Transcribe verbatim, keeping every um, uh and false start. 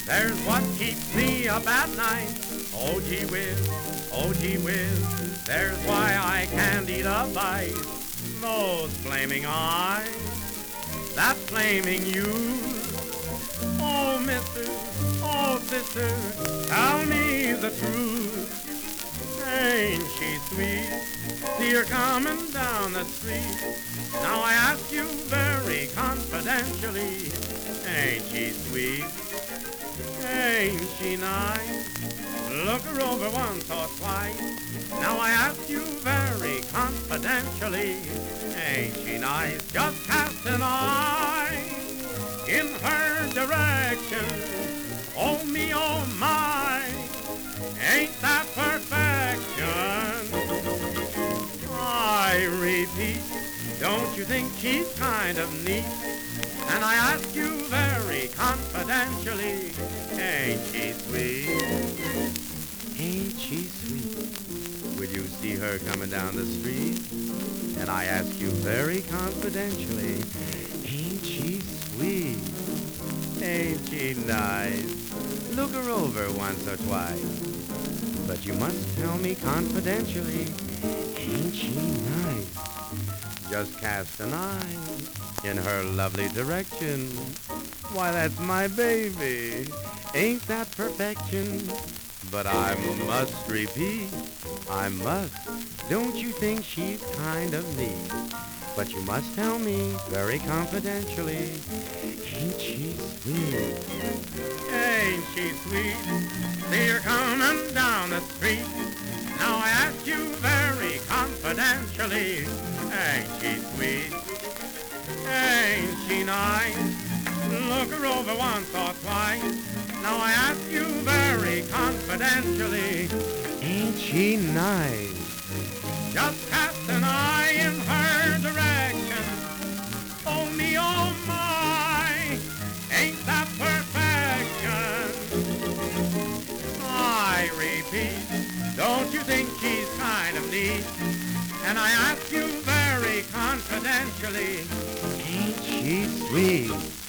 There's what keeps me up at night. Oh gee whiz, oh gee whiz. There's why I can't eat a bite. Those flaming eyes, that flaming youth. Oh mister, oh sister, tell me the truth. Ain't she sweet? See her coming down the street. Now I ask you very confidentially, ain't she sweet? Ain't she nice? Look her over once or twice. Now I ask you very confidentially, ain't she nice? Just cast an eye in her direction. Oh me, oh my, ain't that perfection? I repeat, don't you think she's kind of neat? And I ask you very confidentially, ain't she sweet? Ain't she sweet? Will you see her coming down the street? And I ask you very confidentially, ain't she sweet? Ain't she nice? Look her over once or twice. But you must tell me confidentially, ain't she nice? Just cast an eye in her lovely direction. Why, that's my baby. Ain't that perfection? But I must repeat, I must. Don't you think she's kind of neat? But you must tell me very confidentially, ain't she sweet? Ain't she sweet? See her coming down the street. Now I ask you very confidentially, ain't she sweet? Ain't she nice? Look her over once or twice. Now I ask you very confidentially, ain't she nice? Just cast an eye in her direction. Oh me, oh my, ain't that perfection? I repeat, don't you think she's kind of neat? And I ask you very confidentially, ain't she sweet?